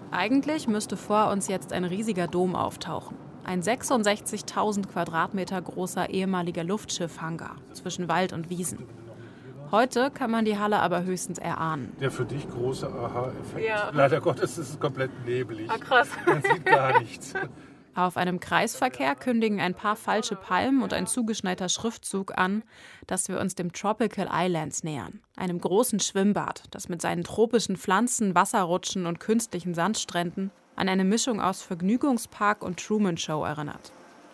Eigentlich müsste vor uns jetzt ein riesiger Dom auftauchen. Ein 66.000 Quadratmeter großer ehemaliger Luftschiff-Hangar zwischen Wald und Wiesen. Heute kann man die Halle aber höchstens erahnen. Der für dich große Aha-Effekt. Ja. Leider Gottes ist es komplett neblig. Ah, krass. Man sieht gar nichts. Auf einem Kreisverkehr kündigen ein paar falsche Palmen und ein zugeschneiter Schriftzug an, dass wir uns dem Tropical Islands nähern. Einem großen Schwimmbad, das mit seinen tropischen Pflanzen, Wasserrutschen und künstlichen Sandstränden an eine Mischung aus Vergnügungspark und Truman-Show erinnert.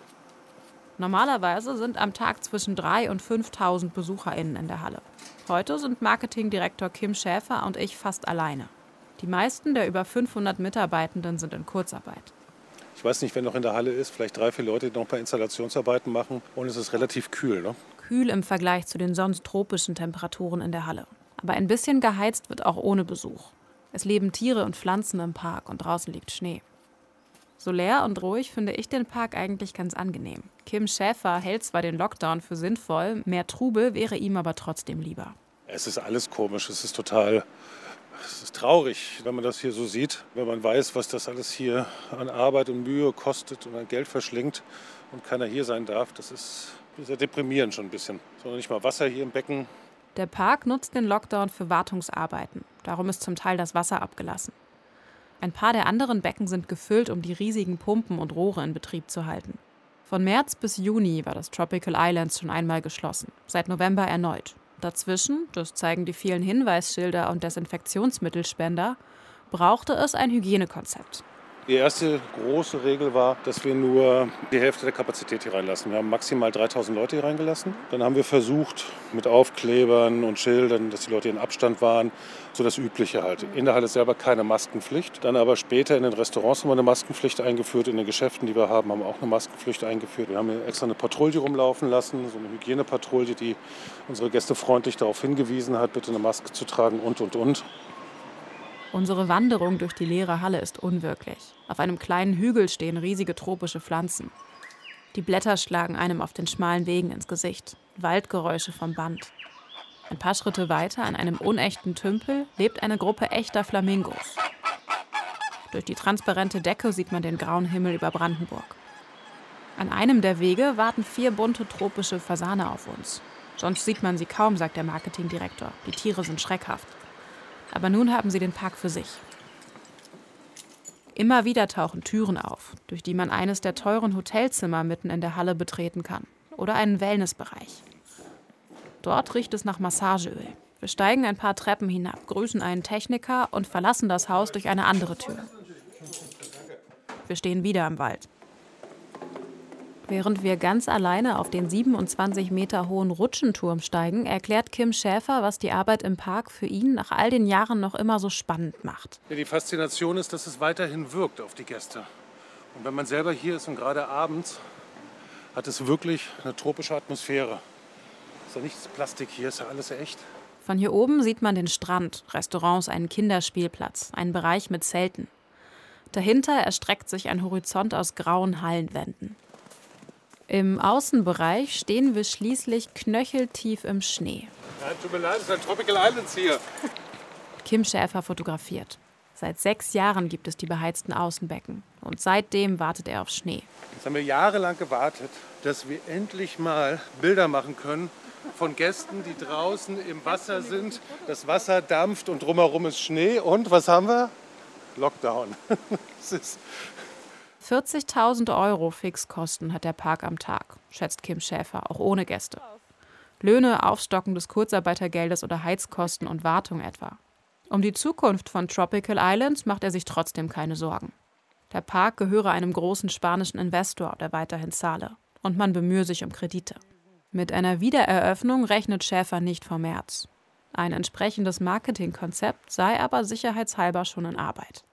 Normalerweise sind am Tag zwischen 3.000 und 5.000 BesucherInnen in der Halle. Heute sind Marketingdirektor Kim Schäfer und ich fast alleine. Die meisten der über 500 Mitarbeitenden sind in Kurzarbeit. Ich weiß nicht, wer noch in der Halle ist. Vielleicht 3, 4 Leute, die noch ein paar Installationsarbeiten machen. Und es ist relativ kühl, ne? Kühl im Vergleich zu den sonst tropischen Temperaturen in der Halle. Aber ein bisschen geheizt wird auch ohne Besuch. Es leben Tiere und Pflanzen im Park und draußen liegt Schnee. So leer und ruhig finde ich den Park eigentlich ganz angenehm. Kim Schäfer hält zwar den Lockdown für sinnvoll, mehr Trubel wäre ihm aber trotzdem lieber. Es ist alles komisch, es ist traurig, wenn man das hier so sieht. Wenn man weiß, was das alles hier an Arbeit und Mühe kostet und an Geld verschlingt und keiner hier sein darf, das ist sehr deprimierend schon ein bisschen. Sondern nicht mal Wasser hier im Becken. Der Park nutzt den Lockdown für Wartungsarbeiten. Darum ist zum Teil das Wasser abgelassen. Ein paar der anderen Becken sind gefüllt, um die riesigen Pumpen und Rohre in Betrieb zu halten. Von März bis Juni war das Tropical Islands schon einmal geschlossen, seit November erneut. Dazwischen, das zeigen die vielen Hinweisschilder und Desinfektionsmittelspender, brauchte es ein Hygienekonzept. Die erste große Regel war, dass wir nur die Hälfte der Kapazität hier reinlassen. Wir haben maximal 3.000 Leute hier reingelassen. Dann haben wir versucht, mit Aufklebern und Schildern, dass die Leute in Abstand waren, so das Übliche halt. In der Halle selber keine Maskenpflicht. Dann aber später in den Restaurants haben wir eine Maskenpflicht eingeführt. In den Geschäften, die wir haben wir auch eine Maskenpflicht eingeführt. Wir haben hier extra eine Patrouille rumlaufen lassen, so eine Hygienepatrouille, die unsere Gäste freundlich darauf hingewiesen hat, bitte eine Maske zu tragen und. Unsere Wanderung durch die leere Halle ist unwirklich. Auf einem kleinen Hügel stehen riesige tropische Pflanzen. Die Blätter schlagen einem auf den schmalen Wegen ins Gesicht. Waldgeräusche vom Band. Ein paar Schritte weiter, an einem unechten Tümpel, lebt eine Gruppe echter Flamingos. Durch die transparente Decke sieht man den grauen Himmel über Brandenburg. An einem der Wege warten 4 bunte tropische Fasane auf uns. Sonst sieht man sie kaum, sagt der Marketingdirektor. Die Tiere sind schreckhaft. Aber nun haben sie den Park für sich. Immer wieder tauchen Türen auf, durch die man eines der teuren Hotelzimmer mitten in der Halle betreten kann. Oder einen Wellnessbereich. Dort riecht es nach Massageöl. Wir steigen ein paar Treppen hinab, grüßen einen Techniker und verlassen das Haus durch eine andere Tür. Wir stehen wieder im Wald. Während wir ganz alleine auf den 27 Meter hohen Rutschenturm steigen, erklärt Kim Schäfer, was die Arbeit im Park für ihn nach all den Jahren noch immer so spannend macht. Ja, die Faszination ist, dass es weiterhin wirkt auf die Gäste. Und wenn man selber hier ist und gerade abends, hat es wirklich eine tropische Atmosphäre. Ist ja nichts Plastik hier, ist ja alles echt. Von hier oben sieht man den Strand, Restaurants, einen Kinderspielplatz, einen Bereich mit Zelten. Dahinter erstreckt sich ein Horizont aus grauen Hallenwänden. Im Außenbereich stehen wir schließlich knöcheltief im Schnee. Ja, tut mir leid, es sind Tropical Islands hier. Kim Schäfer fotografiert. Seit 6 Jahren gibt es die beheizten Außenbecken. Und seitdem wartet er auf Schnee. Jetzt haben wir jahrelang gewartet, dass wir endlich mal Bilder machen können von Gästen, die draußen im Wasser sind. Das Wasser dampft und drumherum ist Schnee. Und was haben wir? Lockdown. Es ist 40.000 € Fixkosten hat der Park am Tag, schätzt Kim Schäfer, auch ohne Gäste. Löhne, Aufstocken des Kurzarbeitergeldes oder Heizkosten und Wartung etwa. Um die Zukunft von Tropical Islands macht er sich trotzdem keine Sorgen. Der Park gehöre einem großen spanischen Investor, der weiterhin zahle. Und man bemühe sich um Kredite. Mit einer Wiedereröffnung rechnet Schäfer nicht vor März. Ein entsprechendes Marketingkonzept sei aber sicherheitshalber schon in Arbeit.